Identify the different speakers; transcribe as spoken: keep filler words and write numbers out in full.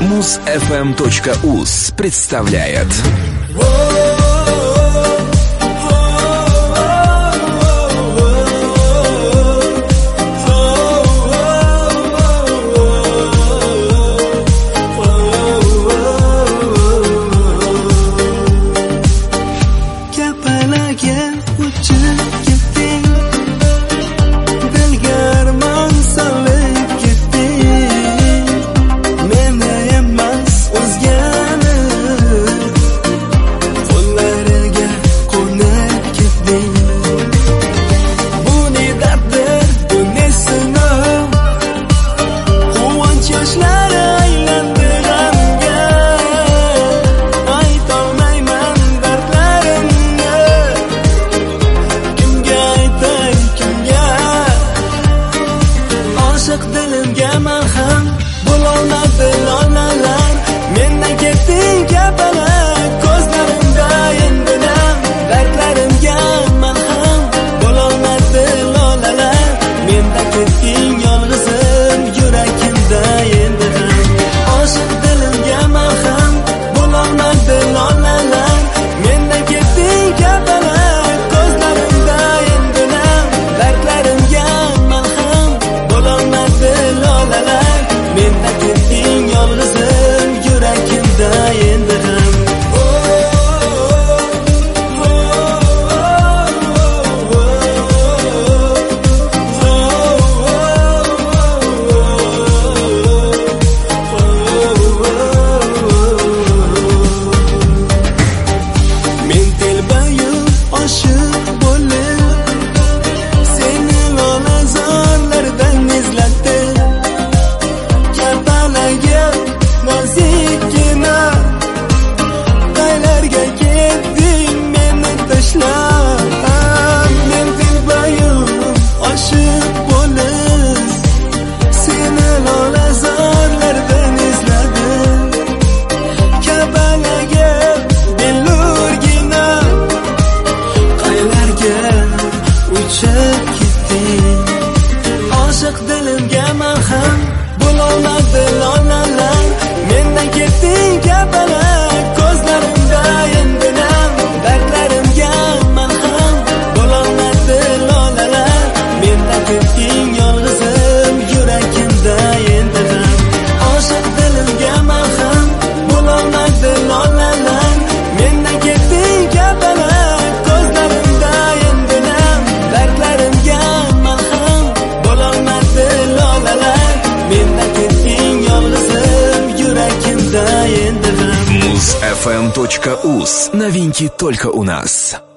Speaker 1: муз эф эм точка уз представляет
Speaker 2: dilimga malham bo'lolmadi lonalar mendan ketding kapalak ko'zlarimda endi nam dardlarimga malham bo'lolmadi lonalar mendan ketding yolg'izim yuragimda endi ham oshiq dilimga malham bo'lolmadi lonalar mendan ketding kapalak ko'zlarimda endi nam dardlarimga malham bo'lolmadi lolalar mendan ketding yolg'izim yuragimda endi ham men telbayib oshiq bo'lib seni lolazorlardan izlatdim nozikkina qaylarga ketding meni tashlab men telbayib oshiq bo'lib seni lolazorlardan izladim kabalaga billurgina qaylarga uchib ketding oshiq dilimga malham bo'lolmadi lonalar mendan ketding kapalak ko'zlarimda endi nam dardlarimga malham bo'lolmadi lolalar mendan ketding yolg'izim yuragimda endi ham oshiq dilimga malham bo'lolmadi lolalar mendan ketding kapalak ko'zlarimda endi nam dardlarimga malham bo'lolmadi lolalar mendan ketding yolg'izim yuragimda endi ham
Speaker 1: муз эф эм точка уз. Новинки только у нас.